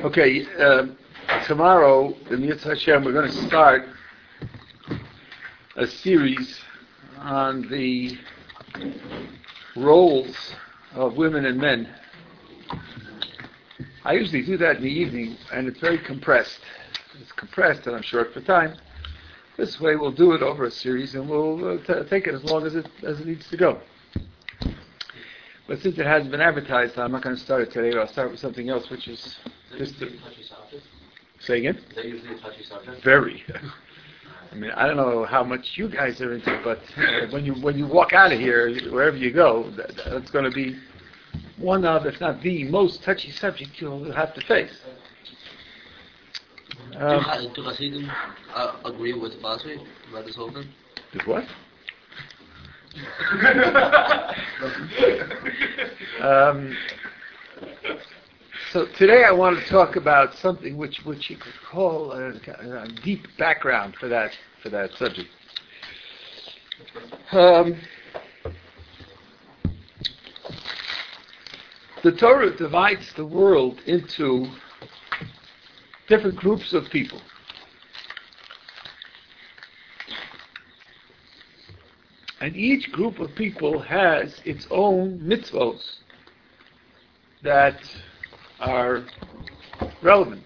Okay, tomorrow, in Yitzhak Hashem, we're going to start a series on the roles of women and men. I usually do that in the evening, and it's very compressed. It's compressed, and I'm short for time. This way, we'll do it over a series, and we'll take it as long as it needs to go. But since it hasn't been advertised, I'm not going to start it today. I'll start with something else, which is just the... Say again? Is that usually a touchy subject? Very. I mean, I don't know how much you guys are into, but when you walk out of here, wherever you go, that's going to be one of, if not the most touchy subject you'll have to face. Do Hasidim agree with Basri about this whole thing? With what? So today I want to talk about something which you could call a deep background for that subject. The Torah divides the world into different groups of people. And each group of people has its own mitzvot that are relevant.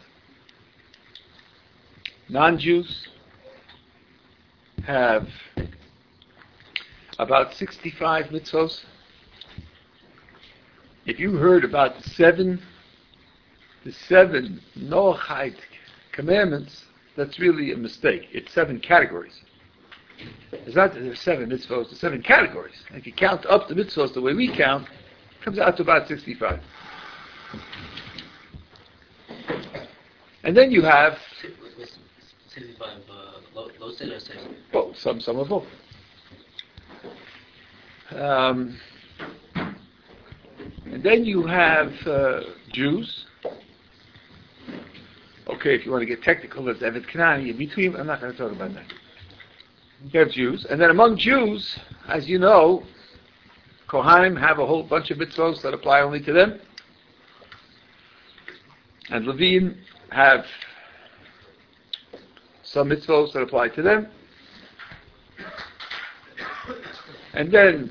Non-Jews have about 65 mitzvot. If you heard about the seven Noachide commandments, that's really a mistake. It's 7 categories. It's not that there's 7 mitzvot, there's 7 categories. And if you count up the mitzvot the way we count, it comes out to about 65. And then you have 65 low state or 6? Well, some of both. And then you have Jews. Okay, if you want to get technical, there's Evet Kanani in between. I'm not going to talk about that. You have Jews. And then among Jews, as you know, Kohanim have a whole bunch of mitzvot that apply only to them. And Levim have some mitzvot that apply to them. And then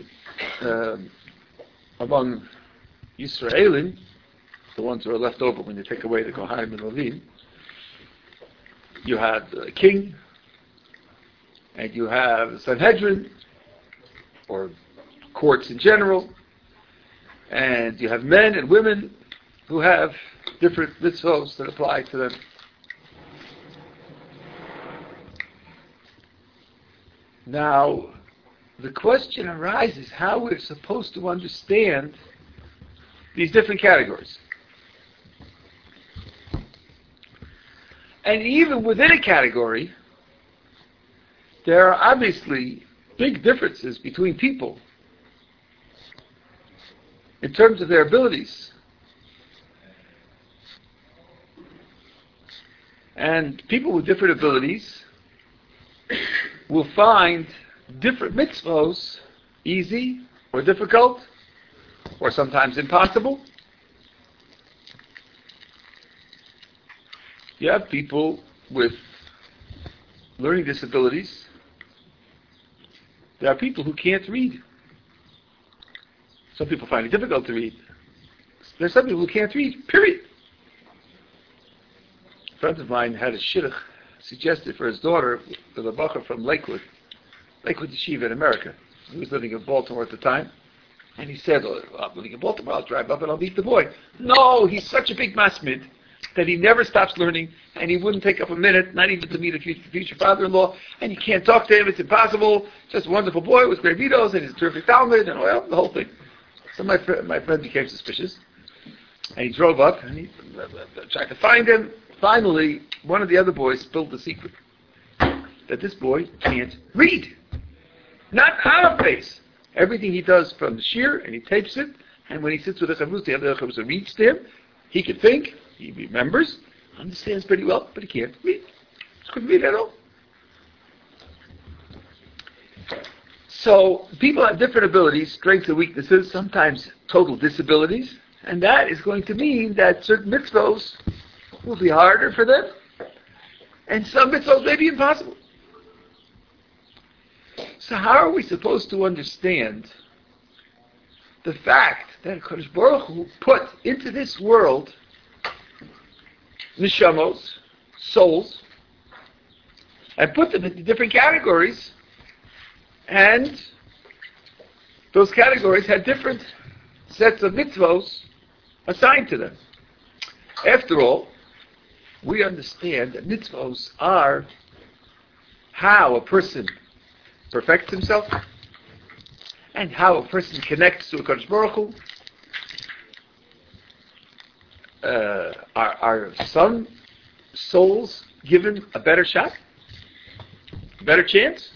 among Yisraelim, the ones who are left over when you take away the Kohanim and Levim, you have the king, and you have Sanhedrin, or courts in general, and you have men and women who have different mitzvot that apply to them. Now, the question arises how we're supposed to understand these different categories. And even within a category, there are obviously big differences between people in terms of their abilities. And people with different abilities will find different mitzvos easy or difficult, or sometimes impossible. You have people with learning disabilities. There are people who can't read. Some people find it difficult to read. There's some people who can't read, period. A friend of mine had a shidduch suggested for his daughter, the bacher from Lakewood Yeshiva in America. He was living in Baltimore at the time. And he said, I'm living in Baltimore, I'll drive up and I'll meet the boy. No, he's such a big masmid that he never stops learning, and he wouldn't take up a minute, not even to meet a future father-in-law, and you can't talk to him, it's impossible. Just a wonderful boy with great videos, and he's a terrific Talmud, and well, the whole thing. So my friend became suspicious, and he drove up, and he tried to find him. Finally, one of the other boys spilled the secret, that this boy can't read. Not on a face. Everything he does from the shir, and he tapes it, and when he sits with the chavrusa, the other chavrusa reads to him, he can think, he remembers, understands pretty well, but he can't read. He couldn't read at all. So people have different abilities, strengths and weaknesses, sometimes total disabilities, and that is going to mean that certain mitzvos will be harder for them, and some mitzvot may be impossible. So how are we supposed to understand the fact that Kadosh Baruch Hu put into this world neshamos, souls, and put them into different categories, and those categories had different sets of mitzvos assigned to them? After all, we understand that mitzvos are how a person perfects himself and how a person connects to a Kadosh Baruch Hu. Are some souls given a better shot? A better chance?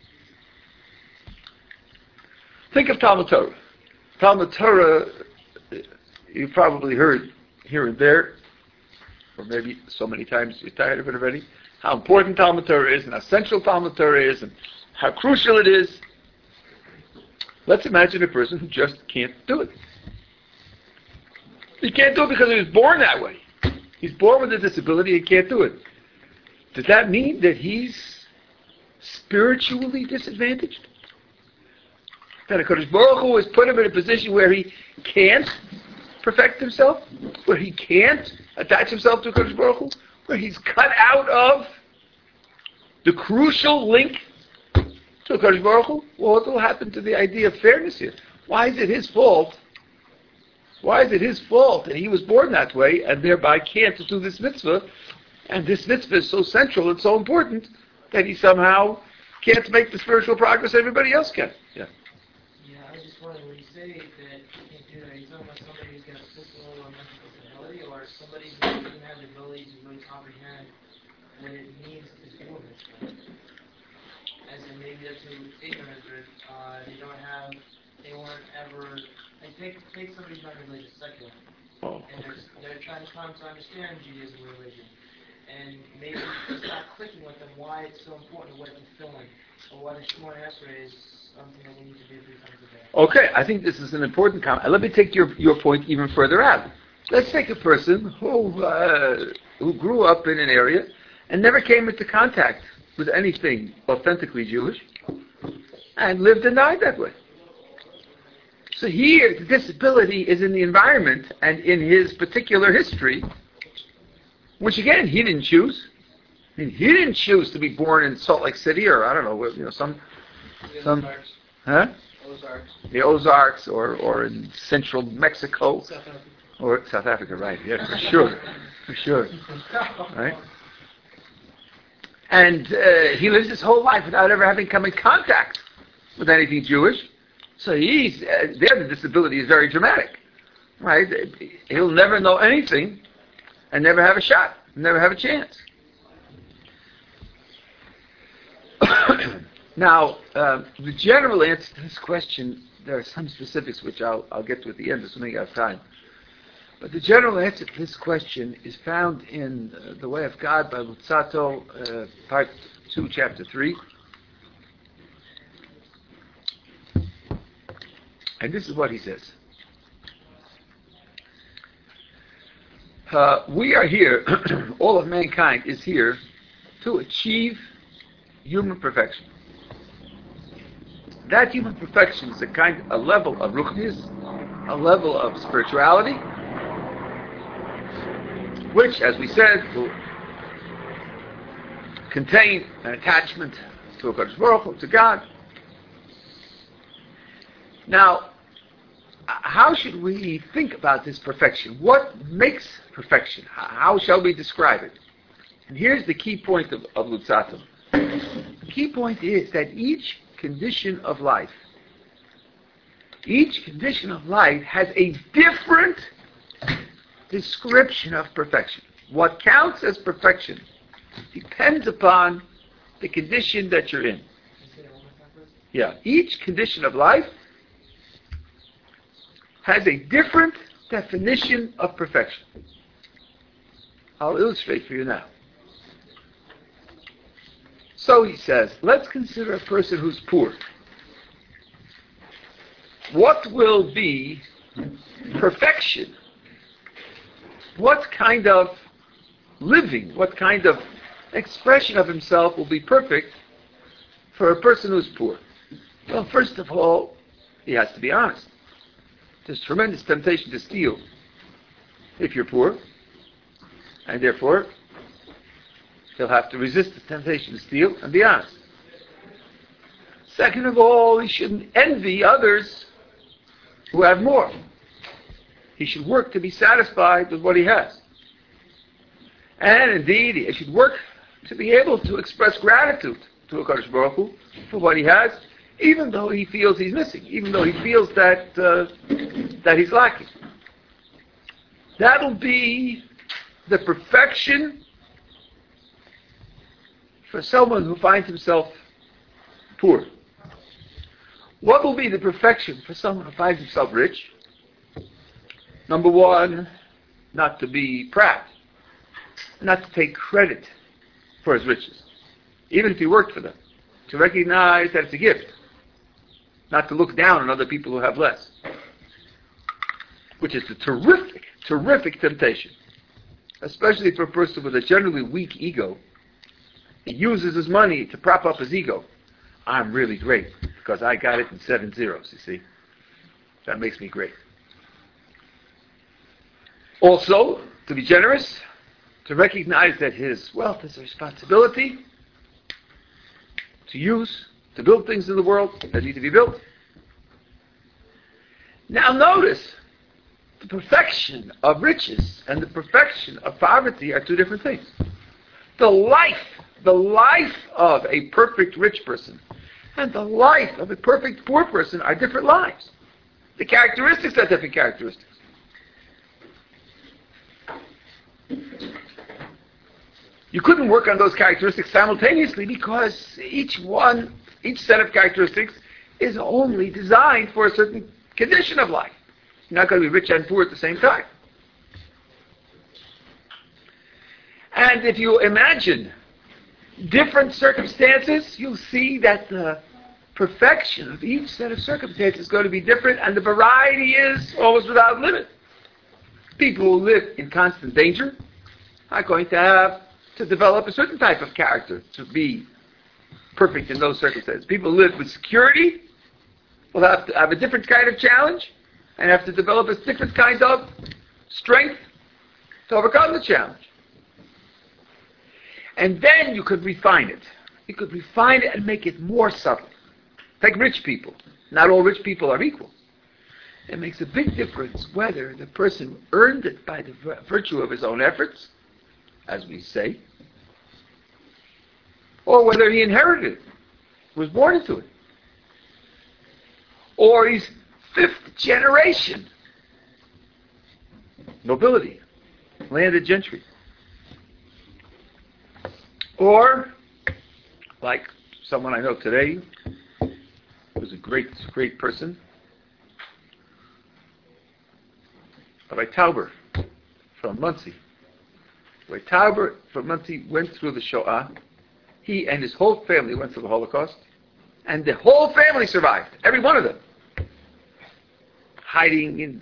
Think of Talmud Torah. Talmud Torah, you probably heard here and there, or maybe so many times you're tired of it already, how important Talmud Torah is and how central Talmud Torah is and how crucial it is. Let's imagine a person who just can't do it. He can't do it because he was born that way. He's born with a disability and can't do it. Does that mean that he's spiritually disadvantaged? That HaKadosh Baruch Hu has put him in a position where he can't perfect himself? Where he can't attach himself to HaKadosh Baruch Hu? Where he's cut out of the crucial link to HaKadosh Baruch Hu? Well, what will happen to the idea of fairness here? Why is it his fault? Why is it his fault that he was born that way and thereby can't do this mitzvah? And this mitzvah is so central and so important that he somehow can't make the spiritual progress everybody else can. Yeah. Yeah, I was just wondering, when you say that you can't do that, are you talking about somebody who's got a physical or mental disability, or somebody who doesn't have the ability to really comprehend what it means to do a mitzvah? As in, maybe they're too ignorant, or they weren't ever, like, take somebody who's not religious, secular, and they're trying to come to understand Judaism or religion, and maybe it's not clicking with them why it's so important, what it's fulfilling, or why the Shemona Esrei is something that we need to do 3 times a day. Okay, I think this is an important comment. Let me take your point even further out. Let's take a person who grew up in an area and never came into contact with anything authentically Jewish and lived and died that way. So here, the disability is in the environment and in his particular history, which again, he didn't choose. I mean, he didn't choose to be born in Salt Lake City or, I don't know, some Ozarks. Huh? Ozarks. The Ozarks or in central Mexico. South Africa. Or South Africa, right, yeah, for sure. For sure. Right? And he lives his whole life without ever having come in contact with anything Jewish. So he's, there the disability is very dramatic. Right? He'll never know anything and never have a shot, never have a chance. Now, the general answer to this question, there are some specifics which I'll get to at the end, assuming I have time. But the general answer to this question is found in The Way of God by Luzzatto, Part 2, Chapter 3. And this is what he says. We are here, all of mankind is here to achieve human perfection. That human perfection is a level of ruchnius, a level of spirituality, which, as we said, will contain an attachment to a Kadosh Baruch Hu, to God. Now, how should we think about this perfection? What makes perfection? How shall we describe it? And here's the key point of Luzzatto. The key point is that each condition of life has a different description of perfection. What counts as perfection depends upon the condition that you're in. Yeah, each condition of life has a different definition of perfection. I'll illustrate for you now. So he says, let's consider a person who's poor. What will be perfection? What kind of living, what kind of expression of himself will be perfect for a person who's poor? Well, first of all, he has to be honest. There's tremendous temptation to steal if you're poor, and therefore he'll have to resist the temptation to steal and be honest. Second of all, he shouldn't envy others who have more. He should work to be satisfied with what he has. And indeed, he should work to be able to express gratitude to HaKadosh Baruch Hu for what he has, even though he feels he's missing, even though he feels that he's lacking. That'll be the perfection for someone who finds himself poor. What will be the perfection for someone who finds himself rich? Number one, not to be proud, not to take credit for his riches, even if he worked for them, to recognize that it's a gift, not to look down on other people who have less, which is a terrific temptation, especially for a person with a generally weak ego. He uses his money to prop up his ego. I'm really great because I got it in 7 zeros, you see. That makes me great. Also, to be generous, to recognize that his wealth is a responsibility to use, to build things in the world that need to be built. Now notice, the perfection of riches and the perfection of poverty are two different things. The life of a perfect rich person and the life of a perfect poor person are different lives. The characteristics are different characteristics. You couldn't work on those characteristics simultaneously because each set of characteristics is only designed for a certain condition of life. You're not going to be rich and poor at the same time. And if you imagine different circumstances, you'll see that the perfection of each set of circumstances is going to be different, and the variety is almost without limit. People who live in constant danger are going to have to develop a certain type of character to be perfect in those circumstances. People who live with security will have to have a different kind of challenge and have to develop a different kind of strength to overcome the challenge. And then you could refine it. You could refine it and make it more subtle. Take rich people. Not all rich people are equal. It makes a big difference whether the person earned it by the virtue of his own efforts, as we say, or whether he inherited it, was born into it, or he's fifth generation nobility, landed gentry, or like someone I know today who was a great person, Rabbi Tauber from Muncie. Rabbi Tauber from Muncie went through the Shoah. He and his whole family went through the Holocaust, and the whole family survived. Every one of them, hiding in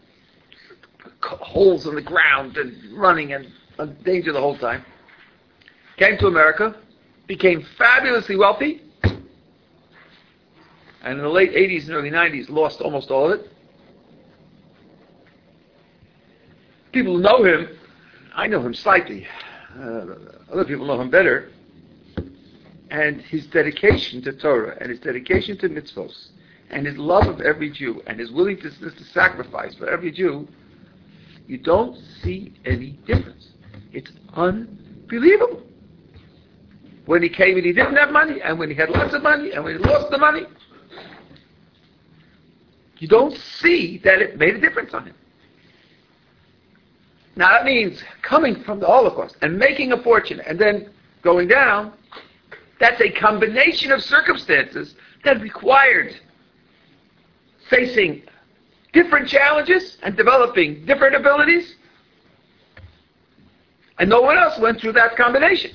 holes in the ground and running and in danger the whole time. Came to America, became fabulously wealthy, and in the late 80s and early 90s lost almost all of it. People who know him, I know him slightly, other people know him better, and his dedication to Torah, and his dedication to mitzvos, and his love of every Jew, and his willingness to sacrifice for every Jew, you don't see any difference. It's unbelievable. When he came and he didn't have money, and when he had lots of money, and when he lost the money, you don't see that it made a difference on him. Now that means coming from the Holocaust and making a fortune and then going down, that's a combination of circumstances that required facing different challenges and developing different abilities. And no one else went through that combination.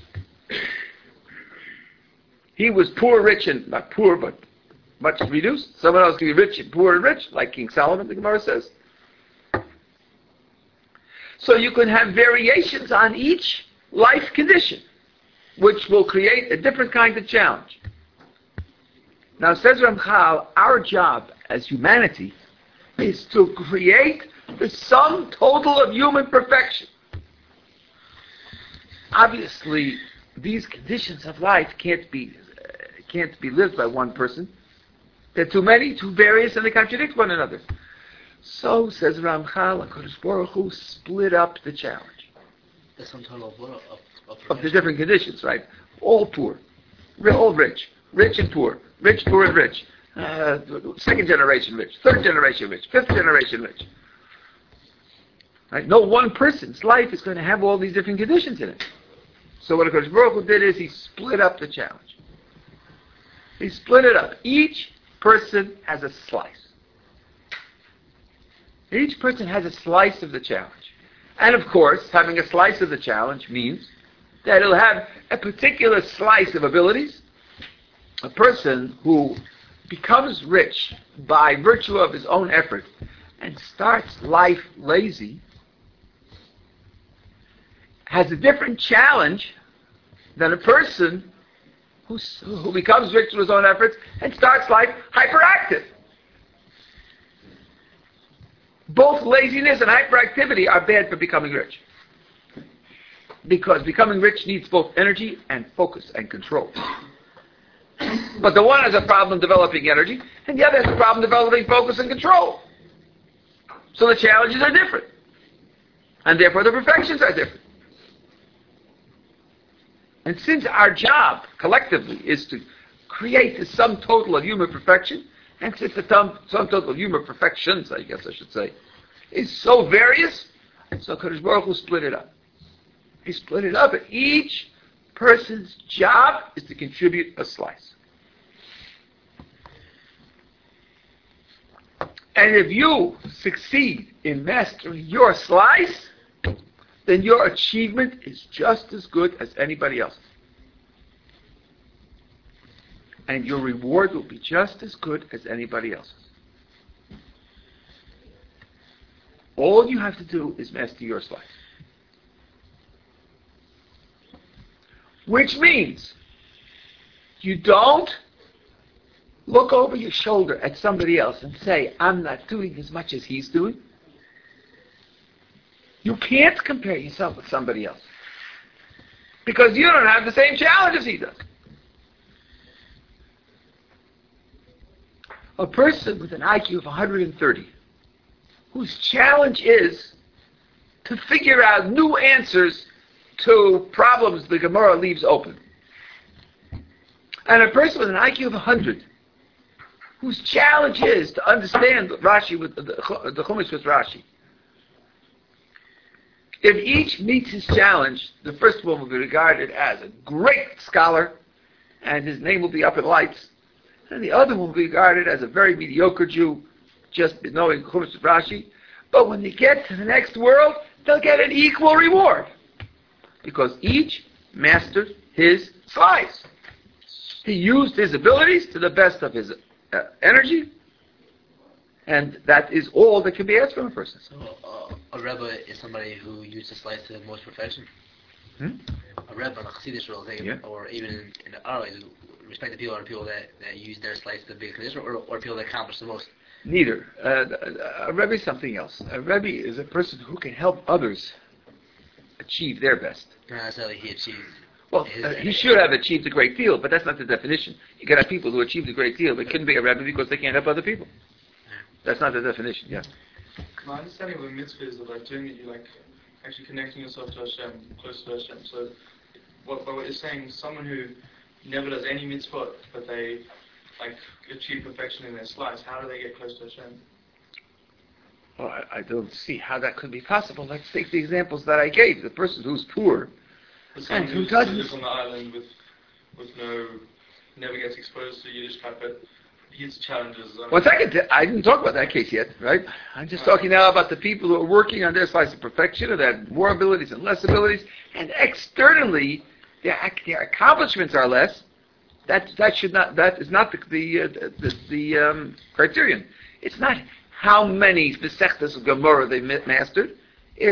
He was poor, rich, and not poor, but much reduced. Someone else can be rich and poor and rich, like King Solomon, the Gemara says. So you can have variations on each life condition, which will create a different kind of challenge. Now, says Ramchal, our job as humanity is to create the sum total of human perfection. Obviously, these conditions of life can't be lived by one person. They're too many, too various, and they contradict one another. So, says Ramchal, HaKadosh Baruch Hu split up the challenge. The sum total of what? Of the different conditions, right? All poor, all rich, rich and poor, poor and rich, second generation rich, third generation rich, fifth generation rich. Right? No one person's life is going to have all these different conditions in it. So what HaKadosh Baruch Hu did is he split up the challenge. He split it up. Each person has a slice. Each person has a slice of the challenge. And of course, having a slice of the challenge means that it'll have a particular slice of abilities. A person who becomes rich by virtue of his own effort and starts life lazy has a different challenge than a person who becomes rich through his own efforts and starts life hyperactive. Both laziness and hyperactivity are bad for becoming rich. Because becoming rich needs both energy and focus and control. But the one has a problem developing energy, and the other has a problem developing focus and control. So the challenges are different. And therefore the perfections are different. And since our job, collectively, is to create the sum total of human perfection, and since the sum total of human perfections, I guess I should say, is so various, so HaKadosh Baruch Hu split it up. He split it up, and each person's job is to contribute a slice. And if you succeed in mastering your slice, then your achievement is just as good as anybody else's. And your reward will be just as good as anybody else's. All you have to do is master your slice. Which means you don't look over your shoulder at somebody else and say, I'm not doing as much as he's doing. You can't compare yourself with somebody else. Because you don't have the same challenge as he does. A person with an IQ of 130, whose challenge is to figure out new answers to problems the Gemara leaves open. And a person with an IQ of 100, whose challenge is to understand Rashi with the Chumash with Rashi. If each meets his challenge, the first one will be regarded as a great scholar, and his name will be up in lights, and the other one will be regarded as a very mediocre Jew, just knowing Chumash with Rashi. But when they get to the next world, they'll get an equal reward, because each mastered his slice. He used his abilities to the best of his energy, and that is all that can be asked from a person. So a Rebbe is somebody who used the slice to the most perfection? A Rebbe in a Chassidish role, or even in the Arabs, respected people are people that use their slice to the biggest condition, or people that accomplish the most? Neither. A Rebbe is something else. A Rebbe is a person who can help others achieve their best. Not necessarily he achieved. Well, he should have achieved a great deal, but that's not the definition. You can have people who achieved a great deal, but couldn't be a Rebbe because they can't help other people. That's not the definition, yeah. My understanding of a mitzvah is that like doing it, you're like actually connecting yourself to Hashem, close to Hashem. So what you're saying, someone who never does any mitzvah, but they like achieve perfection in their slice, how do they get close to Hashem? Well, I don't see how that could be possible. Let's take the examples that I gave. The person who's poor and who doesn't lives on the island with never gets exposed to Yiddishkeit, but his challenges. One second, I didn't talk about that case yet, right? I'm just talking now about the people who are working on their slice of perfection, or that have more abilities and less abilities, and externally their accomplishments are less. That is not the criterion. It's not how many Masechtas of Gemara they mastered. It's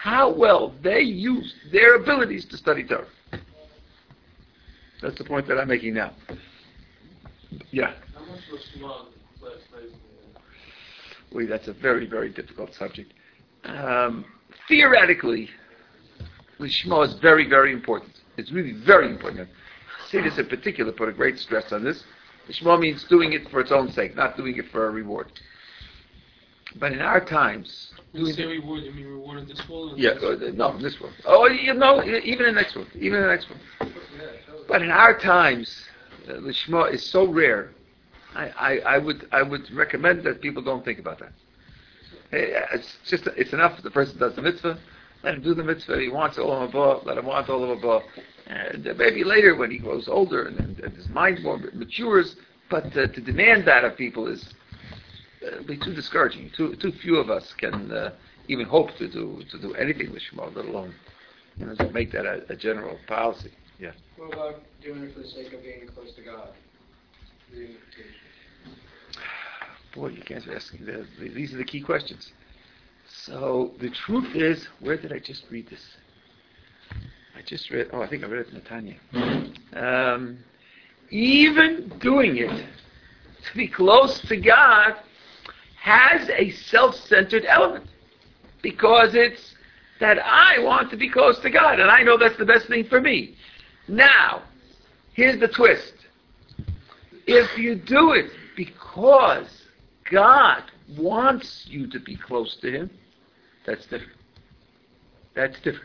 how well they use their abilities to study Torah. That's the point that I'm making now. Yeah. How much was Shema last night? Well, that's a very, very difficult subject. Theoretically, Lishma is very, very important. It's really very important. Chassidus in particular put a great stress on this. Lishma means doing it for its own sake, not doing it for a reward. But in our times... When you say reward, you mean reward in this world? Yeah, no, in this world. Oh, even in the next world. Even in the next world. But in our times, Lishma is so rare. I would recommend that people don't think about that. It's enough if the person does the mitzvah. Let him do the mitzvah. He wants Olam Haba. Let him want Olam Haba. And maybe later, when he grows older and his mind more matures, but to demand that of people is be too discouraging. Too few of us can even hope to do anything with Shema, let alone to make that a general policy. Yeah. What about doing it for the sake of being close to God? Boy, you can't ask me. These are the key questions. So the truth is, where did I just read this? I just read. I think I read it in Netanya. Even doing it to be close to God has a self-centered element, because it's that I want to be close to God, and I know that's the best thing for me. Now, here's the twist. If you do it because God wants you to be close to Him, that's different. That's different.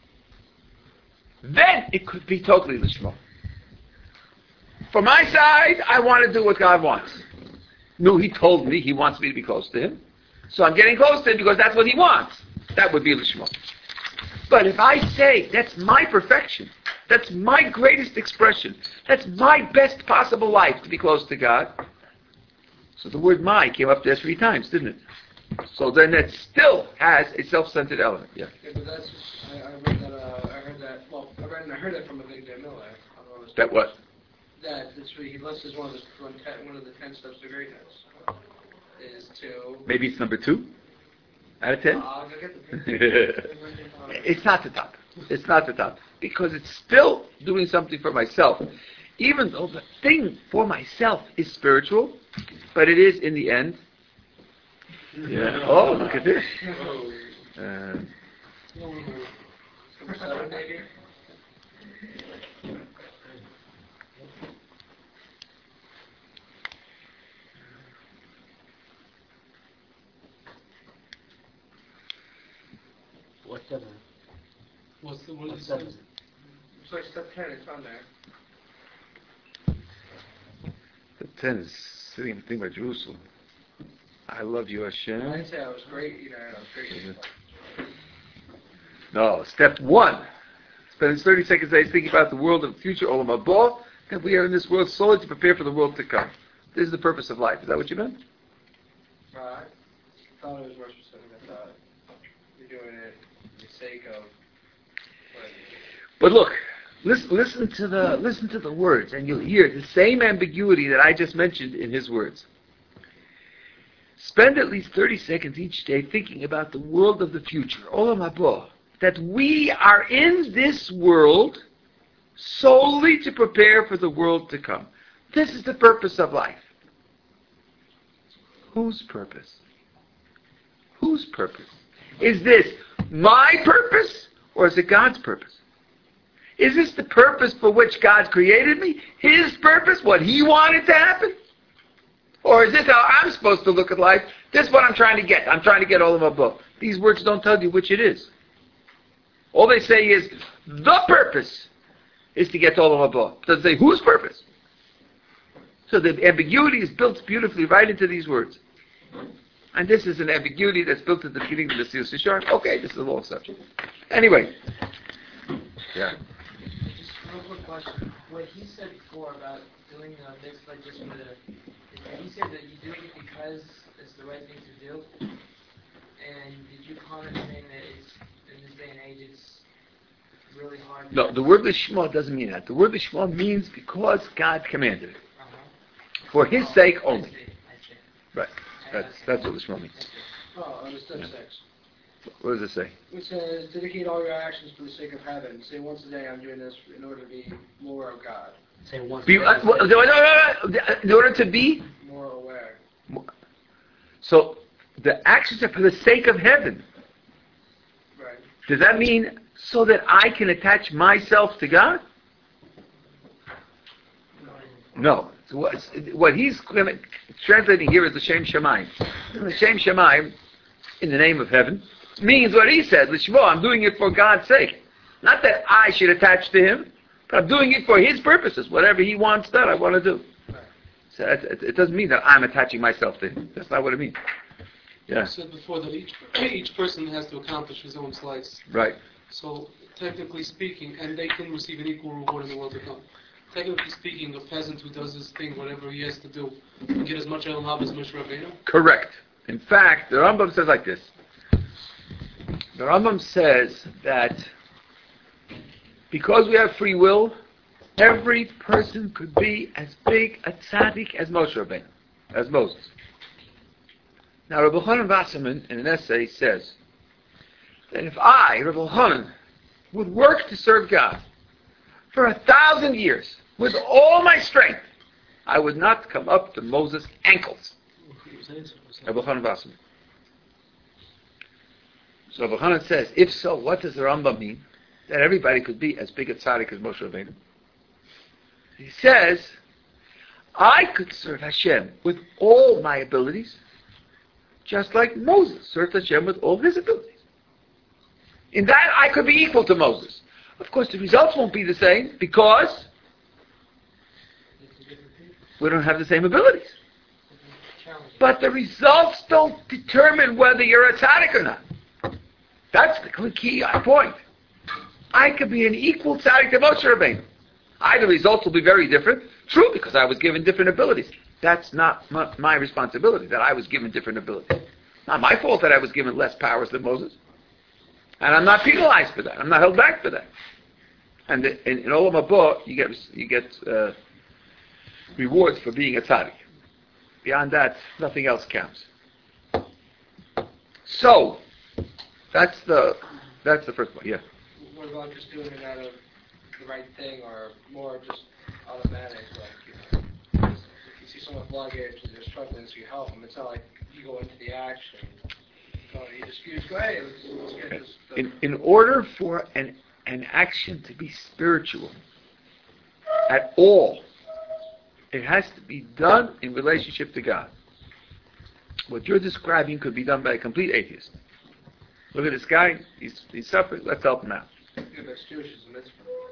Then it could be totally Lishma. From my side, I want to do what God wants. No, He told me He wants me to be close to Him. So I'm getting close to Him because that's what He wants. That would be Lishma. But if I say, that's my perfection, that's my greatest expression, that's my best possible life to be close to God. So the word my came up there 3 times, didn't it? So then that still has a self-centered element. Yeah. But that's, I heard that from a big Miller. That what? That he lists as one of the 10 steps to greatness. Is to... Maybe it's number 2 out of 10? I'll go get the It's not the top. It's not the top. Because it's still doing something for myself. Even though the thing for myself is spiritual, but it is in the end. Yeah. Oh, look at this. Number 7, maybe? What's 7? What's 7? So step 10, it's on there. The 10 is sitting in the thing by Jerusalem. I love you, Hashem. I'd say I was great, I was great. No, step 1. Spending 30 seconds a day thinking about the world of the future, Olam Haba, that we are in this world solely to prepare for the world to come. This is the purpose of life. Is that what you meant? I thought it was more specific. I thought you're doing it for the sake of... But look, listen to the words, and you'll hear the same ambiguity that I just mentioned in his words. Spend at least 30 seconds each day thinking about the world of the future, Olam Haba, that we are in this world solely to prepare for the world to come. This is the purpose of life. Whose purpose? Whose purpose? Is this my purpose, or is it God's purpose? Is this the purpose for which God created me? His purpose? What He wanted to happen? Or is this how I'm supposed to look at life? This is what I'm trying to get. I'm trying to get Olam Haba. These words don't tell you which it is. All they say is, the purpose is to get Olam Haba. It doesn't say whose purpose. So the ambiguity is built beautifully right into these words. And this is an ambiguity that's built at the beginning of the Mesilas Yesharim. Okay, this is a long subject. Anyway. Yeah. Just real quick question. What he said before about doing mitzvah just for the... He said that you're doing it because it's the right thing to do. And did you comment saying that it's, in this day and age, it's really hard? No, the word Lishma doesn't mean that. The word Lishma means because God commanded it. For His sake only. I see. Right. That's what Lishma means. Oh, understood 6. What does it say? It says, dedicate all your actions for the sake of heaven. Say once a day, I'm doing this in order to be more of God. Say once. In order to be More aware. So the actions are for the sake of heaven. Right. Does that mean so that I can attach myself to God? No. So what he's translating here is the Shem Shemaim. The Shem Shemaim, in the name of heaven, means what he said, L'shmo, I'm doing it for God's sake. Not that I should attach to him, but I'm doing it for his purposes. Whatever he wants that I want to do. So it doesn't mean that I'm attaching myself to him. That's not what it means. Yeah. You said before that each person has to accomplish his own slice. Right. So, technically speaking, and they can receive an equal reward in the world to come. Technically speaking, a peasant who does his thing, whatever he has to do, can get as much Elam Hab as Moshe Rabbeinu? Correct. In fact, the Rambam says like this. The Rambam says that because we have free will, every person could be as big a tzaddik as Moshe Rabbeinu, as Moses. Now, Rabbi Chanan Wasserman, in an essay, says that if I, Rabbi Chanan, would work to serve God for 1,000 years with all my strength, I would not come up to Moses' ankles. Rabbi Chanan Wasserman. So Rabbi Chanan says, if so, what does the Rambam mean? That everybody could be as big a tzaddik as Moshe Rabbeinu. He says, I could serve Hashem with all my abilities, just like Moses served Hashem with all his abilities. In that, I could be equal to Moses. Of course, the results won't be the same because we don't have the same abilities. But the results don't determine whether you're a tzaddik or not. That's the key point. I could be an equal tzaddik to Moshe Rabbeinu. The results will be very different. True, because I was given different abilities. That's not my responsibility, that I was given different abilities. Not my fault that I was given less powers than Moses. And I'm not penalized for that. I'm not held back for that. And in Olam Haba, you get rewards for being a tzaddik. Beyond that, nothing else counts. So, that's the first one. Yeah. What about just doing it out of the right thing, or more just automatic? Like, if you see someone with luggage and they're struggling, so you help them. It's not like you go into the action. You just go, hey, let's get this. In order for an action to be spiritual at all, it has to be done in relationship to God. What you're describing could be done by a complete atheist. Look at this guy, he's suffering, let's help him out. Yeah, that's Jewish, it's a mitzvah.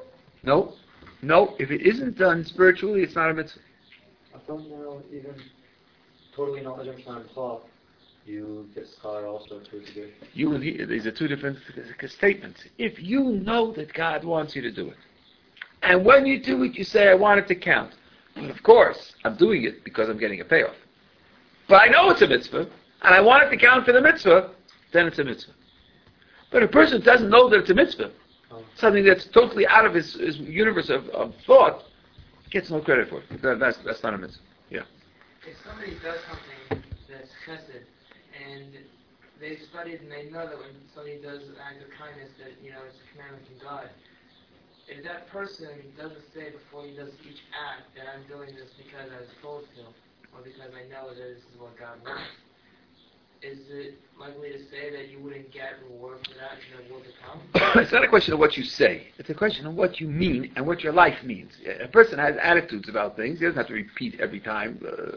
No, if it isn't done spiritually, it's not a mitzvah. I thought now, even totally knowledgeable on cloth, you get schar also to do. You and he, these are two different statements. If you know that God wants you to do it, and when you do it, you say, I want it to count. But of course, I'm doing it because I'm getting a payoff. But I know it's a mitzvah, and I want it to count for the mitzvah, then it's a mitzvah. But a person who doesn't know that it's a mitzvah, something that's totally out of his universe of thought, gets no credit for it. That's not a mitzvah. Yeah. If somebody does something that's chesed, and they've studied and they know that when somebody does an act of kindness, that it's a commandment from God. If that person doesn't say before he does each act that I'm doing this because I was told to, or because I know that this is what God wants, is it likely to say that you wouldn't get reward for that in the world to come? It's not a question of what you say. It's a question of what you mean and what your life means. A person has attitudes about things. He doesn't have to repeat every time,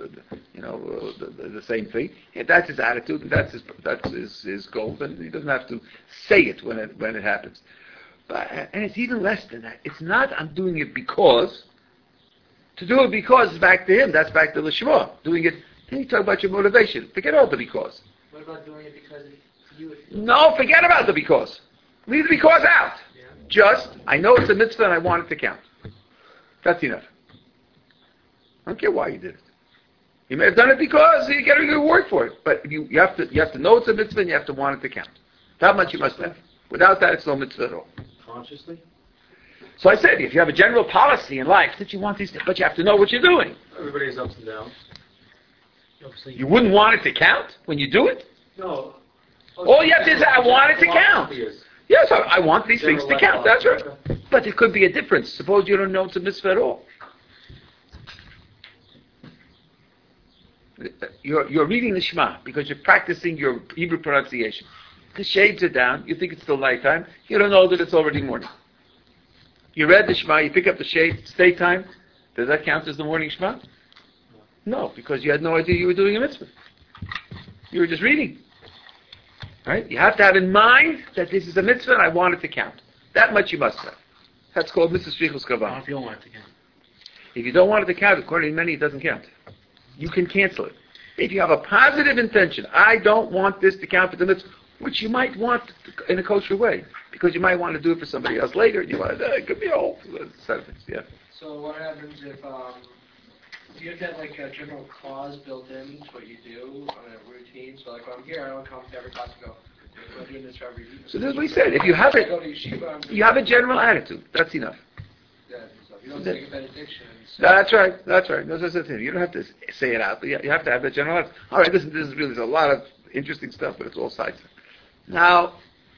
the same thing. That's his attitude, and that's his goal, and he doesn't have to say it when it happens. And it's even less than that. It's not I'm doing it because. To do it because is back to him. That's back to the Shema. Doing it. Then you talk about your motivation. Forget all the because. What about doing it because you? No, forget about the because. Leave the because out. Yeah. Just I know it's a mitzvah and I want it to count. That's enough. I don't care why you did it. You may have done it because you get a reward for it, but you have to know it's a mitzvah and you have to want it to count. That much you must have. Without that, it's no mitzvah at all. Consciously? So I said, if you have a general policy in life that you want these, but you have to know what you're doing. Everybody has ups and downs. You wouldn't want it to count when you do it? No. All you have to say, I want it to count. Yes, I want these things to count. That's right. But there could be a difference. Suppose you don't know it's a mitzvah at all. You're reading the Shema because you're practicing your Hebrew pronunciation. The shades are down. You think it's still nighttime. You don't know that it's already morning. You read the Shema. You pick up the shade. It's daytime. Does that count as the morning Shema? No, because you had no idea you were doing a mitzvah. You were just reading. Right? You have to have in mind that this is a mitzvah and I want it to count. That much you must have. That's called mitzvah shvichus kavanah. If you don't want it to count. If you don't want it to count, according to many, it doesn't count. You can cancel it. If you have a positive intention, I don't want this to count for the mitzvah, which you might want in a kosher way, because you might want to do it for somebody else later, and you want it could be a whole set of things. Yeah. So what happens if you have that like a general clause built in to what you do on a routine? So like when I'm here, I don't come to every class and go, I'm doing this for every week. So that's what he said. If you have it, you have a general attitude. That's enough. Yeah, so you don't take a benediction. That's right. That's right. No, that's the thing. You don't have to say it out, but you have to have the general attitude. All right, listen, this is really, there's a lot of interesting stuff, but it's all sides. Now,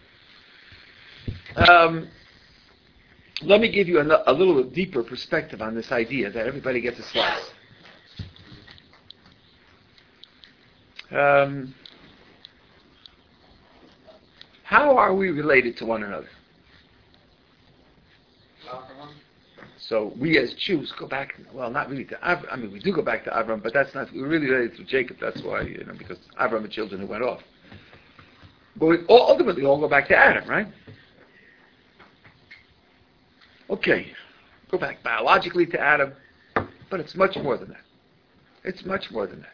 let me give you a little deeper perspective on this idea that everybody gets a slice. How are we related to one another? So we as Jews go back, well, not really to Avram. I mean, we do go back to Avram, but that's not, we're really related to Jacob. That's why, because Avram had children who went off. But we ultimately all go back to Adam, right? Okay, go back biologically to Adam, but it's much more than that. It's much more than that.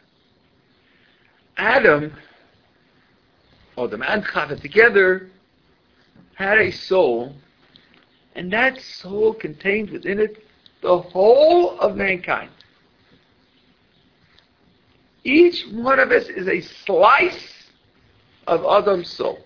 Adam, or the man Chava together, had a soul, and that soul contained within it the whole of mankind. Each one of us is a slice of Adam's soul.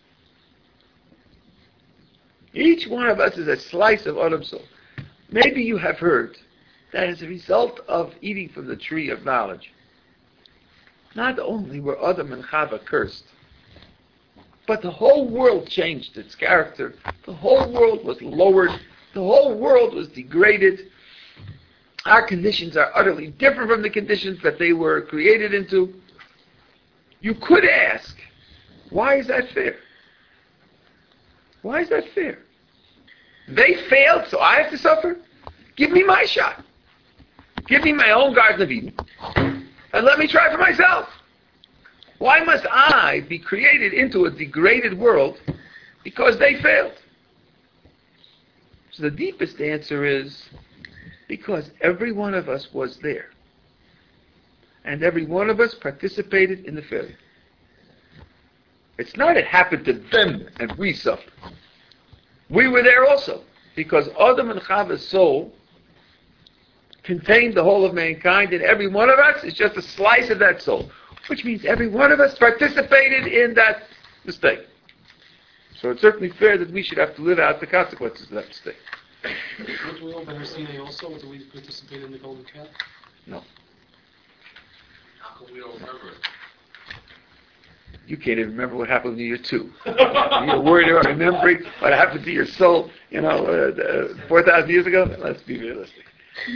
Each one of us is a slice of Adam's soul. Maybe you have heard that as a result of eating from the tree of knowledge, not only were Adam and Chava cursed, but the whole world changed its character. The whole world was lowered. The whole world was degraded. Our conditions are utterly different from the conditions that they were created into. You could ask, why is that fair? Why is that fair? They failed, so I have to suffer? Give me my shot. Give me my own Garden of Eden. And let me try for myself. Why must I be created into a degraded world because they failed? So the deepest answer is because every one of us was there. And every one of us participated in the failure. It's not it happened to them and we suffered. We were there also. Because Adam and Chava's soul contained the whole of mankind, and every one of us is just a slice of that soul. Which means every one of us participated in that mistake. So it's certainly fair that we should have to live out the consequences of that mistake. Would we all better Sinai also, or do we participate in the golden calf? No. How come we don't remember it? You can't even remember what happened to you too. You're worried about remembering what happened to your soul, 4,000 years ago? Let's be realistic.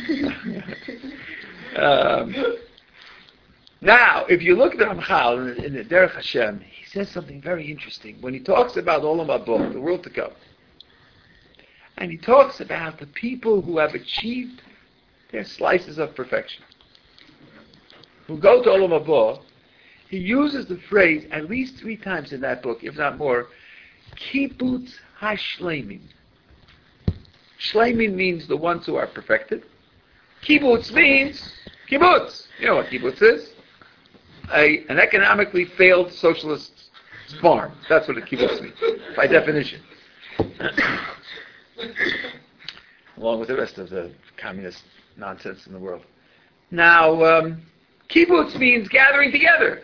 Now, if you look at the Ramchal in the Derech Hashem, he says something very interesting when he talks about Olam Haba, the world to come. And he talks about the people who have achieved their slices of perfection, who go to Olam Haba. He uses the phrase at least 3 times in that book, if not more, Kibbutz HaShleimim. Shleimim means the ones who are perfected. Kibbutz means kibbutz. You know what kibbutz is? An economically failed socialist farm. That's what a kibbutz means, by definition. Along with the rest of the communist nonsense in the world. Now, kibbutz means gathering together.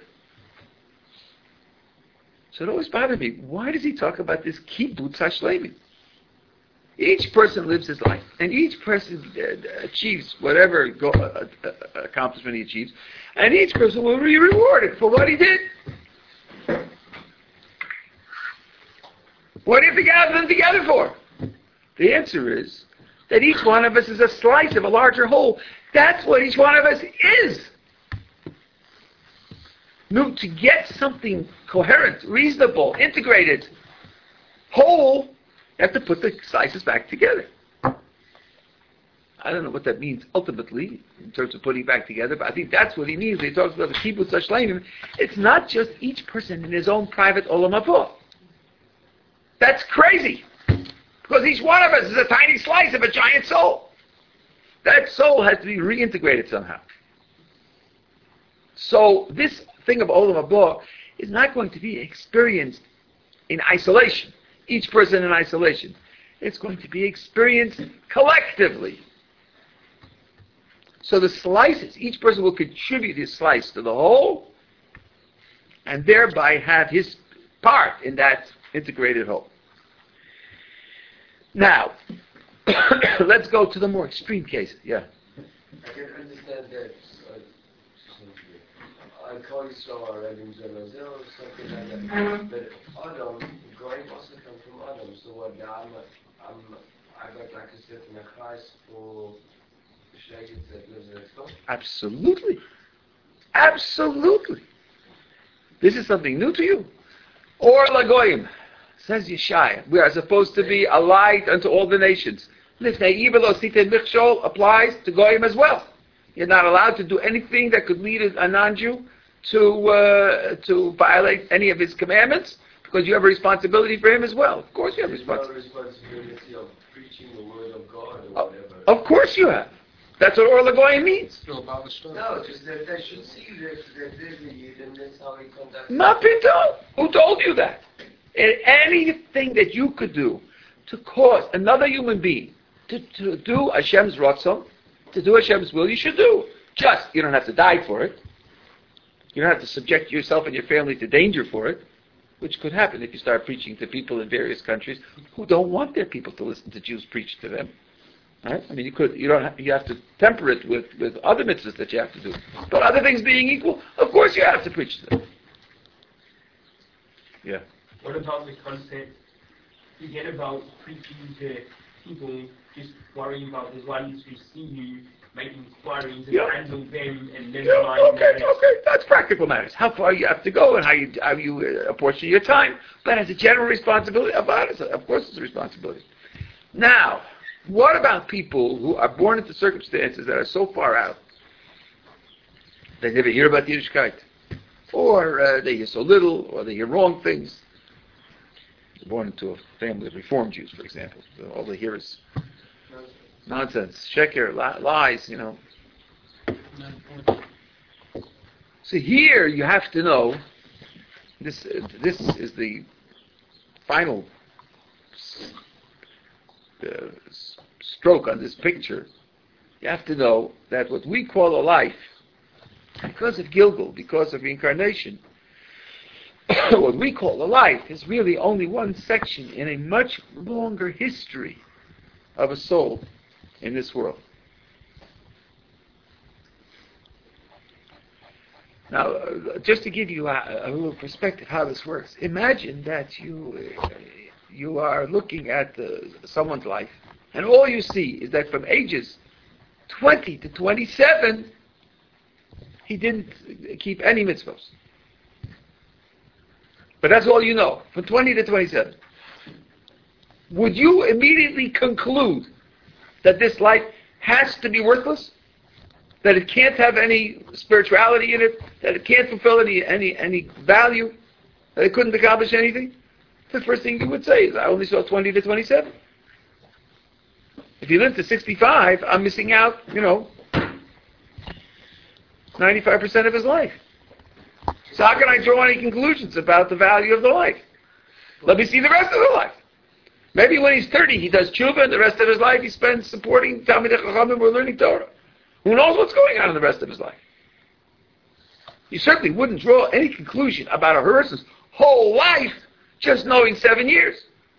So it always bothered me. Why does he talk about this kibbutz hashleimim? Each person lives his life, and each person achieves whatever accomplishment he achieves, and each person will be rewarded for what he did. What do you have to gather them together for? The answer is that each one of us is a slice of a larger whole. That's what each one of us is. No, to get something coherent, reasonable, integrated, whole, you have to put the slices back together. I don't know what that means ultimately in terms of putting back together, but I think that's what he means when he talks about the kibbutz hashleimim. It's not just each person in his own private olam haba. That's crazy, because each one of us is a tiny slice of a giant soul. That soul has to be reintegrated somehow. So this thing of olam haba is not going to be experienced in isolation, each person in isolation. It's going to be experienced collectively. So the slices, each person will contribute his slice to the whole, and thereby have his part in that integrated whole. Now, let's go to the more extreme cases. Yeah. I can understand that. I call you so already, or something like that. But Adam, going also come from Adam. So what? I got like a certain advice for. Absolutely. Absolutely. This is something new to you. Or Lagoyim, says Yeshaya, we are supposed to be a light unto all the nations. Applies to Goyim as well. You're not allowed to do anything that could lead a non-Jew to violate any of his commandments, because you have a responsibility for him as well. Of course you have responsibility of preaching the word of God or whatever. Of course you have. That's what Or Lagoyim means. No, just that they should see that there's a Yid and that's how he conducts. Mapito. Who told you that? And anything that you could do to cause another human being to do Hashem's Ratzon, to do Hashem's will, you should do. Just, you don't have to die for it. You don't have to subject yourself and your family to danger for it, which could happen if you start preaching to people in various countries who don't want their people to listen to Jews preach to them. Right? I mean, you have to temper it with other mitzvahs that you have to do. But other things being equal, of course you have to preach to them. Yeah. What about the concept, forget about preaching to people, just worrying about the ones who see you, making inquiries and handle them, and then okay, that's practical matters. How far you have to go and how you apportion your time. But as a general responsibility, of course it's a responsibility. Now, what about people who are born into circumstances that are so far out, they never hear about Yiddishkeit, or they hear so little, or they hear wrong things? They're born into a family of Reform Jews, for example. All they hear is nonsense, sheker, lies, So here you have to know, this is the final stroke on this picture. You have to know that what we call a life, because of Gilgul, because of reincarnation, what we call a life is really only one section in a much longer history of a soul in this world. Now, just to give you a little perspective how this works, imagine that you are looking at someone's life, and all you see is that from ages 20 to 27, he didn't keep any mitzvahs. But that's all you know, from 20 to 27. Would you immediately conclude that this life has to be worthless? That it can't have any spirituality in it? That it can't fulfill any value? That it couldn't accomplish anything? The first thing you would say is, I only saw 20 to 27. If you live to 65, I'm missing out, 95% of his life. So how can I draw any conclusions about the value of the life? Let me see the rest of the life. Maybe when he's 30, he does tshuva, and the rest of his life he spends supporting Talmidei Chachamim or learning Torah. Who knows what's going on in the rest of his life? You certainly wouldn't draw any conclusion about a person's whole life just knowing 7 years.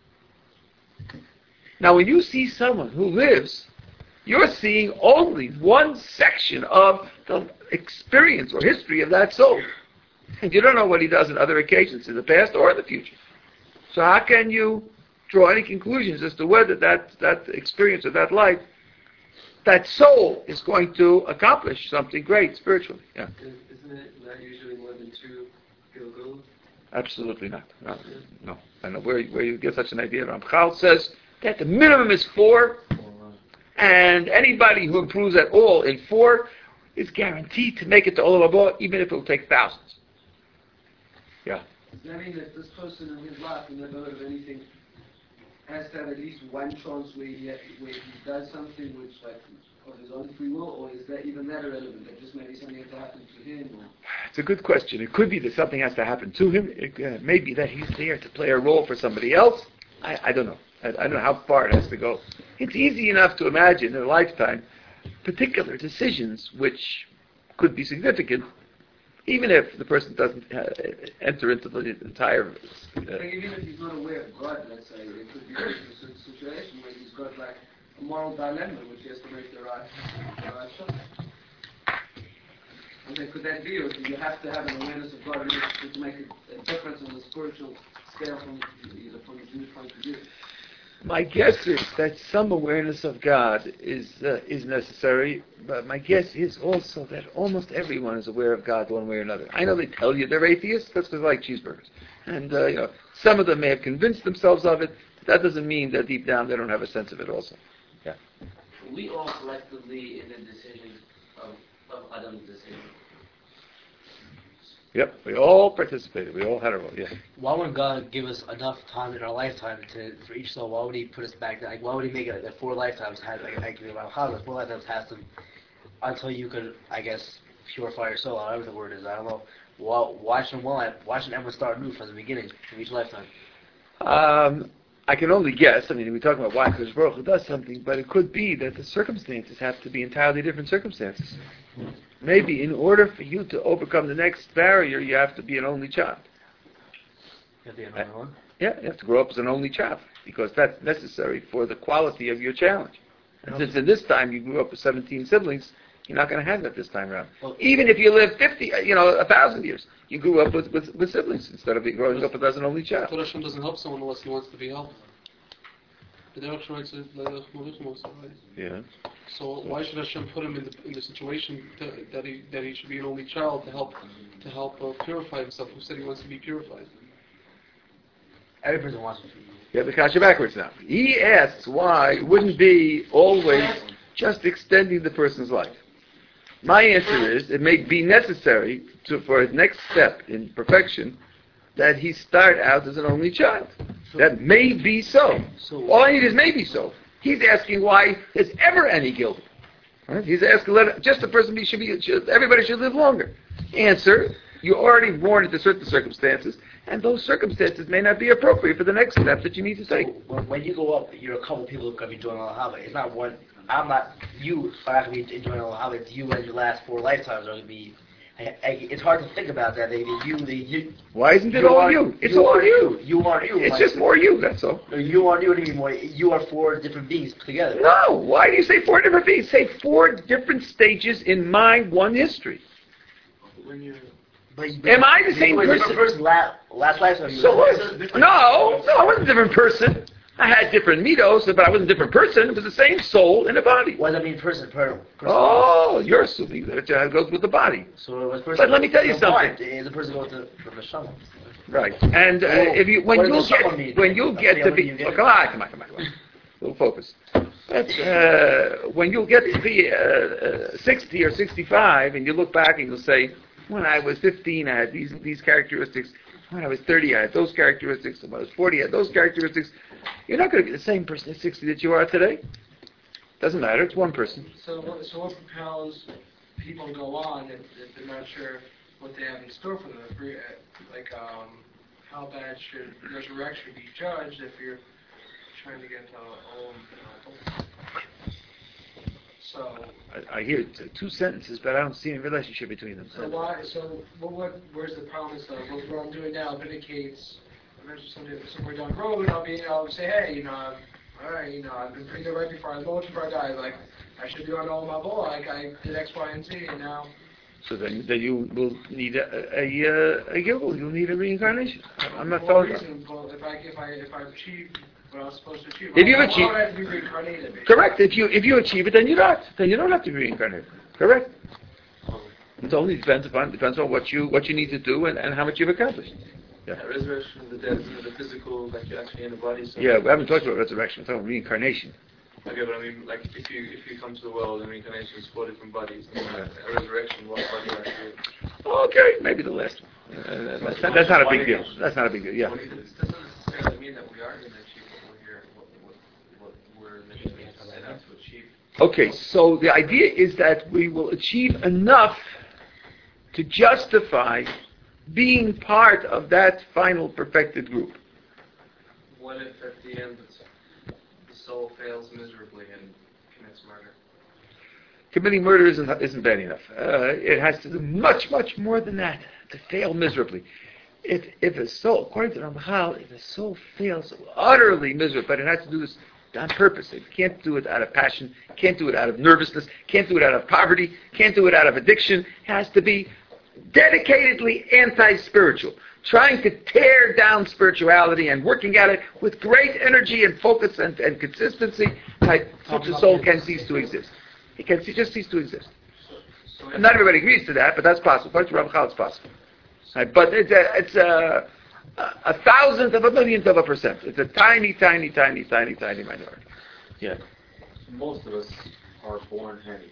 Now, when you see someone who lives, you're seeing only one section of the experience or history of that soul. And you don't know what he does on other occasions in the past or in the future. So how can you draw any conclusions as to whether that experience of that life, that soul is going to accomplish something great spiritually. Yeah. Isn't it not usually more than 2 Gilgul? Absolutely not. No. I know where you get such an idea. Ramchal says that the minimum is 4, and anybody who improves at all in 4 is guaranteed to make it to Olam Haba, even if it will take thousands. Yeah. Does that mean that this person in his life, who never heard of anything, has to have at least one chance where he does something which, like, of his own free will, or is that even that irrelevant? That just maybe something has to happen to him? Or? It's a good question. It could be that something has to happen to him. It may be that he's there to play a role for somebody else. I don't know. I don't know how far it has to go. It's easy enough to imagine in a lifetime particular decisions which could be significant, even if the person doesn't enter into the entire... even if he's not aware of God, let's say, it could be a situation where he's got like a moral dilemma which he has to make the right choice. And could that be, or do you have to have an awareness of God in order to make a difference on the spiritual scale from the Jewish point of view? My guess is that some awareness of God is necessary, but my guess is also that almost everyone is aware of God one way or another. I know they tell you they're atheists, that's because they like cheeseburgers. And some of them may have convinced themselves of it, but that doesn't mean that deep down they don't have a sense of it also. Yeah. We all collectively in the decision of Adam's decision. Yep, we all participated. We all had a role. Yeah. Why would God give us enough time in our lifetime for each soul? Why would He put us back there? Like, why would He make it like 4 lifetimes? How the 4 lifetimes has to until you could, I guess, purify your soul? However the word is, I don't know. Why shouldn't everyone start new from the beginning from each lifetime? I can only guess. I mean, we're talking about why Kadosh Baruch Hu does something, but it could be that the circumstances have to be entirely different circumstances. Maybe in order for you to overcome the next barrier, you have to be an only child. You have to be an only one? Yeah, you have to grow up as an only child, because that's necessary for the quality of your challenge. And since in this time you grew up with 17 siblings, you're not going to have that this time around. Well, even if you live 1,000 years, you grew up with siblings instead of growing up as an only child. But Hashem doesn't help someone unless he wants to be helped. Yeah. So why should Hashem put him in the situation that he should be an only child to help purify himself? Who said he wants to be purified? Every person wants to. You have the kasha backwards now. He asks why it wouldn't be always just extending the person's life. My answer is it may be necessary for his next step in perfection that he start out as an only child. That may be so. All I need is maybe so. He's asking why there's ever any guilt. Right? He's asking just the person everybody should live longer. Answer: you're already born into certain circumstances, and those circumstances may not be appropriate for the next step that you need to take. When you go up, you're a couple of people who are going to be doing Olam Haba. It's not one. I'm not. You are not going to be enjoying Olam Haba. It's you and your last 4 lifetimes are going to be. It's hard to think about that. You. Why isn't it all you? It's all you. You are you. It's just more you. That's all. You are you anymore. You are 4 different beings together. No. Why do you say 4 different beings? Say 4 different stages in my one history. Am I the same person? Last lifetime. So what? No, I wasn't a different person. I had different mitos, but I wasn't a different person. It was the same soul in a body. What does that mean, person? Oh, you're assuming that it goes with the body. So person, but let me tell you something. The person goes to the neshama. Right, and when you get to be, come on, we'll focus. When you get to be 60 or 65, and you look back and you'll say, when I was 15, I had these characteristics. When I was 30, I had those characteristics. When I was 40, I had those characteristics. You're not going to be the same person at 60 that you are today. Doesn't matter. It's one person. So what propels people to go on if they're not sure what they have in store for them? How bad should resurrection be judged if you're trying to get to So I hear 2 sentences, but I don't see any relationship between them. So where's the promise of what I'm doing now vindicates? Eventually, somewhere down the road, I'll say, hey, all right, I've been pretty good right before I died. Like, I should be on all my ball. Like, I did X, Y, and Z, and now. So then you will need a Gilgul. You'll need a reincarnation. I'm not following. Well, if I achieve what I was supposed to achieve. If you I achieve, don't have to be reincarnated. Basically. correct. If you achieve it, then you don't. Then you don't have to be reincarnated. Correct. It only depends on what you need to do and how much you've accomplished. Yeah. Resurrection of the dead is the physical, like you're actually in the body. So Yeah, we haven't talked about resurrection. We're talking about reincarnation. Okay, but I mean, like if you come to the world and reincarnation is 4 different bodies, then a resurrection, what body are you in? Okay, maybe the last one. That's not a big deal. That's not a big deal. Yeah. This doesn't necessarily mean that we are going to achieve what we're here, what we're initially set out to achieve. Okay, so the idea is that we will achieve enough to justify being part of that final perfected group. What if at the end the soul fails miserably and commits murder? Committing murder isn't bad enough. It has to do much more than that to fail miserably. If a soul, according to Ramchal, if a soul fails utterly miserably, but it has to do this on purpose. It can't do it out of passion, can't do it out of nervousness, can't do it out of poverty, can't do it out of addiction. It has to be dedicatedly anti-spiritual, trying to tear down spirituality and working at it with great energy and focus and consistency. Such a soul can cease to exist. It can just cease to exist. And not everybody agrees to that, but that's possible. According to Ramchal, it's possible. Right? But it's a 1,000th of a millionth of a percent. It's a tiny minority. Yeah. Most of us are born handicapped.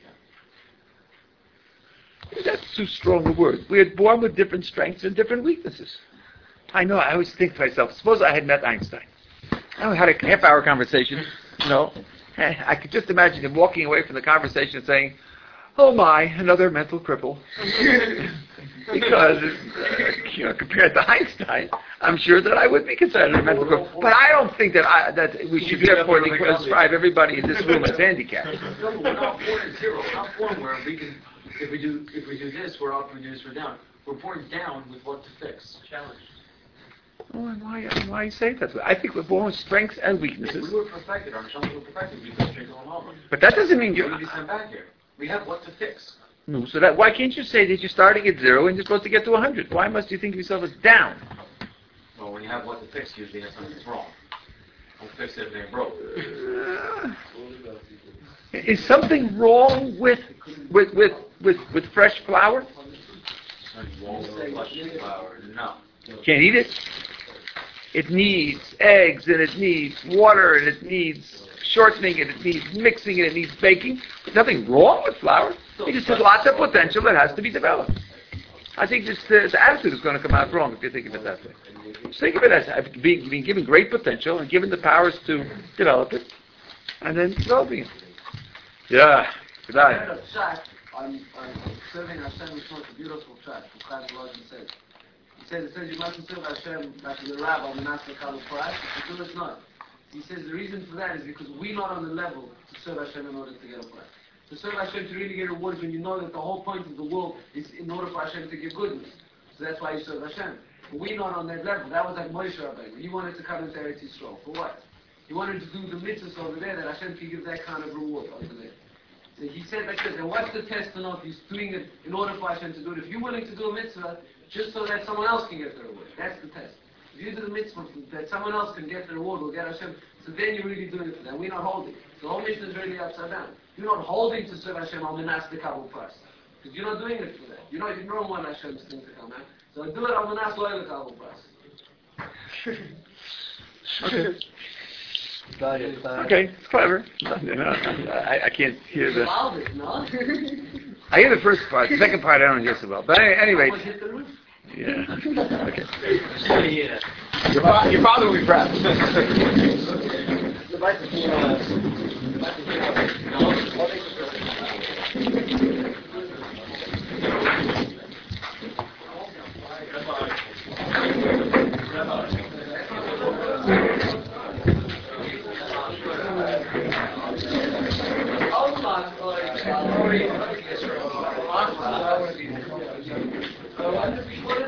That's too strong a word. We are born with different strengths and different weaknesses. I know, I always think to myself, suppose I had met Einstein. I had a half-hour conversation, I could just imagine him walking away from the conversation and saying, "Oh my, another mental cripple." Because, compared to Einstein, I'm sure that I would be considered a mental cripple. But I don't think that we should therefore describe everybody in this room as handicapped. No, we're not born at zero. We're not born where we can, if we do this, we're up, we do this, we're down. We're born down with what to fix. Challenge. Oh, and why you say it that way? I think we're born with strengths and weaknesses. We were perfected. Our children were perfected. We could straight on home. But that doesn't mean you're going to be sent back here. We have what to fix. No, so why can't you say that you're starting at 0 and you're supposed to get to 100? Why must you think of yourself as down? Well, when you have what to fix, usually that's something's wrong. Don't fix it if they're broke. Is something wrong with fresh flour? No. Can't eat it? It needs eggs, and it needs water, and it needs shortening, and it needs mixing, and it needs baking. There's nothing wrong with flour. It just has lots of potential that has to be developed. I think this attitude is going to come out wrong if you think of it that way. Just think of it as being given great potential and given the powers to develop it, and then developing it. Yeah. Good I heard a chat on serving Hashem, which was a beautiful chat. It says you mustn't serve Hashem like the rabbi on the Nasser Kalu price. Until it's not. He says the reason for that is because we're not on the level to serve Hashem in order to get a prize. To serve Hashem to really get rewards when you know that the whole point of the world is in order for Hashem to give goodness. So that's why you serve Hashem. But we're not on that level. That was like Moshe Rabbeinu. He wanted to come into Eretz Yisrael. For what? He wanted to do the mitzvahs over there that Hashem can give that kind of reward over there. So he said like this, and what's the test to know if he's doing it in order for Hashem to do it? If you're willing to do a mitzvah just so that someone else can get the reward, that's the test. If you do the mitzvah that someone else can get the reward or get Hashem, so then you're really doing it for them. We're not holding. The whole mission is really upside down. You're not holding to serve Hashem on the Nas the Kabul price. Because you're not doing it for that. You don't want Hashem's thing to come out. So do it on the Nas the Kabul price. Okay, it's clever. I can't hear the... No? I hear the first part. The second part I don't hear so well. But anyway... Yeah. Okay. Yeah. Your father will be proud. Oh my God.